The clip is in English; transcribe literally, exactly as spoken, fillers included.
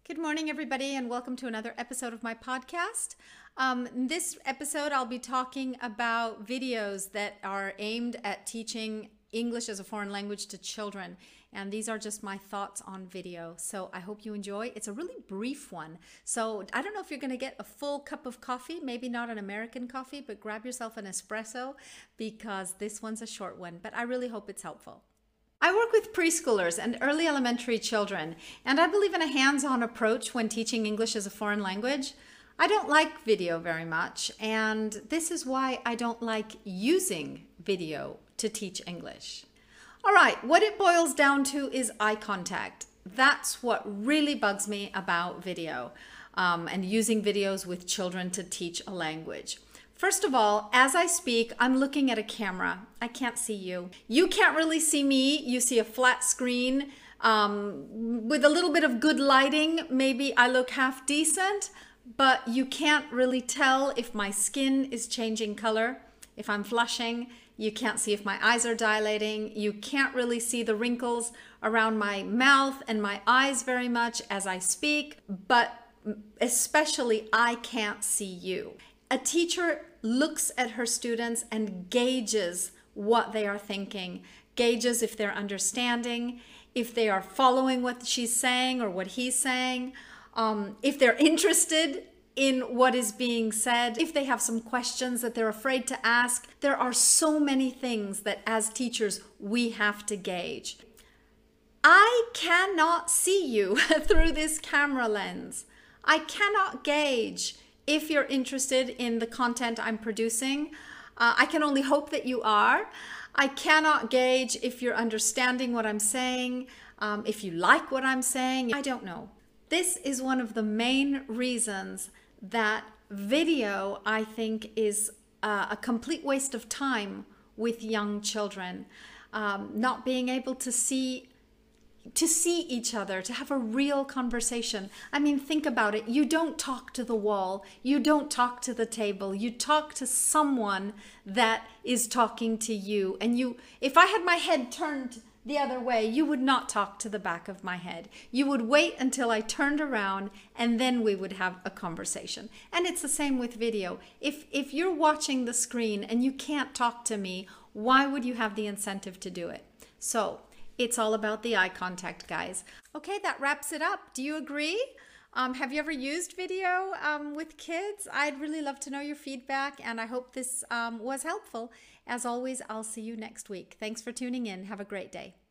Good morning, everybody, and welcome to another episode of my podcast. Um, in this episode, I'll be talking about videos that are aimed at teaching English as a foreign language to children. And these are just my thoughts on video. So I hope you enjoy. It's a really brief one. So I don't know if you're going to get a full cup of coffee, maybe not an American coffee, but grab yourself an espresso because this one's a short one. But I really hope it's helpful. I work with preschoolers and early elementary children, and I believe in a hands-on approach when teaching English as a foreign language. I don't like video very much, and this is why I don't like using video to teach English. All right, what it boils down to is eye contact. That's what really bugs me about video um, and using videos with children to teach a language. First of all, as I speak, I'm looking at a camera. I can't see you. You can't really see me. You see a flat screen. Um, with a little bit of good lighting, maybe I look half decent, but you can't really tell if my skin is changing color, if I'm flushing. You can't see if my eyes are dilating. You can't really see the wrinkles around my mouth and my eyes very much as I speak, but especially I can't see you. A teacher looks at her students and gauges what they are thinking, gauges if they're understanding, if they are following what she's saying or what he's saying, um, if they're interested in what is being said, if they have some questions that they're afraid to ask. There are so many things that as teachers we have to gauge. I cannot see you through this camera lens. I cannot gauge if you're interested in the content I'm producing. Uh, I can only hope that you are. I cannot gauge if you're understanding what I'm saying, um, if you like what I'm saying. I don't know. This is one of the main reasons that video, I think, is uh, a complete waste of time with young children. Um, not being able to see to see each other, to have a real conversation. I mean, think about it. You don't talk to the wall. You don't talk to the table. You talk to someone that is talking to you. And you, if I had my head turned the other way, you would not talk to the back of my head. You would wait until I turned around and then we would have a conversation. And it's the same with video. If, if you're watching the screen and you can't talk to me, why would you have the incentive to do it? So, it's all about the eye contact, guys. Okay, that wraps it up. Do you agree? Um, have you ever used video um, with kids? I'd really love to know your feedback, and I hope this um, was helpful. As always, I'll see you next week. Thanks for tuning in. Have a great day.